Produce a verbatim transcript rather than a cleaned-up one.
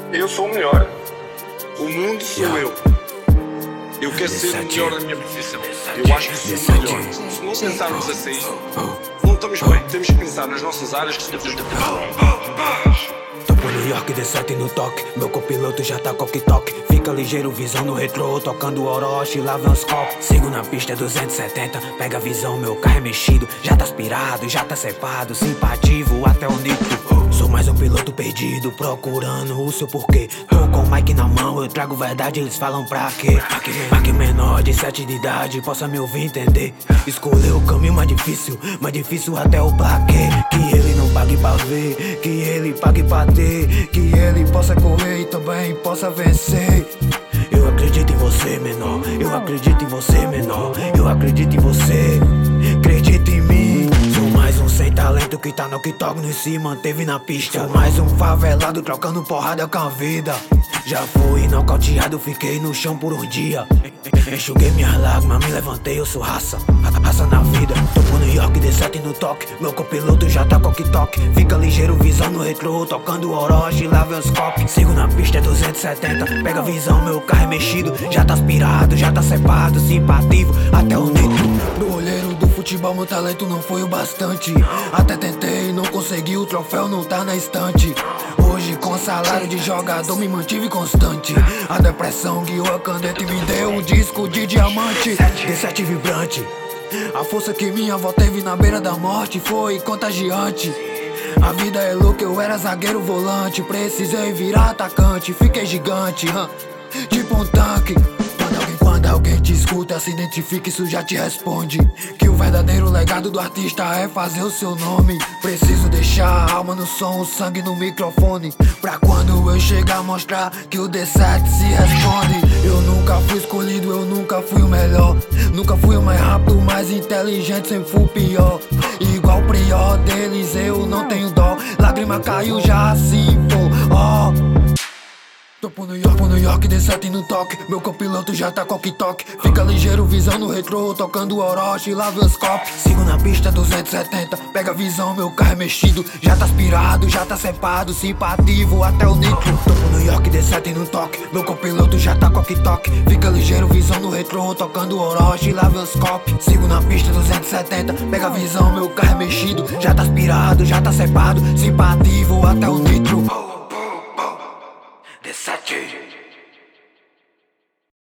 Eu sou o melhor. O mundo sou eu. Eu quero ser o melhor da minha profissão. Eu acho que sou o melhor. Se não pensarmos assim, não estamos bem. Temos que pensar nas nossas áreas que estamos de Tô por New York, D sete no toque. Meu copiloto já tá coque-toque. Fica ligeiro, visão no retrô. Tocando Orochi, lá vem os copos. Sigo na pista duzentos e setenta. Pega a visão, meu carro é mexido. Já tá aspirado, já tá cepado. Simpativo até o nitro. Sou mais um piloto perdido, procurando o seu porquê. Tô com o mic na mão, eu trago verdade, eles falam pra quê? Mic menor de sete de idade, possa me ouvir entender. Escolher o caminho mais difícil, mais difícil até o plaquê. Que ele não pague pra ver, que ele pague pra ter. Que ele possa correr e também possa vencer. Eu acredito em você, menor. Eu acredito em você, menor. Eu acredito em você. Acredita em mim. Sou mais um sem talento que tá no que toca e se manteve na pista. Sou mais um favelado trocando porrada com a vida. Já fui nocauteado, fiquei no chão por um dia. Enxuguei minhas lágrimas, me levantei, eu sou raça. Raça na vida. Tô por New York, D sete no toque. Meu copiloto já tá coque-toque. Fica ligeiro, visão no retrô. Tocando Orochi, lá vem os copos. Sigo na pista duzentos e setenta. Pega a visão, meu carro é mexido. Já tá aspirado, já tá cepado. Simpativo até o nitro. No olheiro do futebol, meu talento não foi o bastante. Até tentei, não consegui, o troféu não tá na estante. Hoje com salário de jogador me mantive constante. A depressão guiou a caneta e me deu um disco de diamante. D sete vibrante. A força que minha avó teve na beira da morte foi contagiante. A vida é louca, eu era zagueiro volante. Precisei virar atacante, fiquei gigante, huh? Tipo um tanque. Quando alguém, quando alguém te escuta, se identifica, isso já te responde. Que o verdadeiro legado do artista é fazer o seu nome. Preciso deixar a alma no som, o sangue no microfone. Pra quando eu chegar mostrar que o D sete se responde. Eu nunca fui escolhido, eu nunca fui o melhor. Nunca fui o mais rápido, o mais inteligente, sempre fui o pior. Igual o prior deles, eu não tenho dó. Lágrima caiu já assim, pô, ó. Tô por New York, por New York, D sete no toque. Meu copiloto já tá coque-toque. Fica ligeiro, visão no retrô. Tocando Orochi, lá vem os copos. Sigo na pista duzentos e setenta. Pega a visão, meu carro é mexido. Já tá aspirado, já tá cepado. Simpativo até o nitro. Tô por New York, D sete no toque. Meu copiloto já tá coque-toque. Fica ligeiro, visão no retrô. Tocando Orochi, lá vem os copos. Sigo na pista duzentos e setenta. Pega a visão, meu carro é mexido. Já tá aspirado, já tá cepado. Simpativo até o nitro. D sete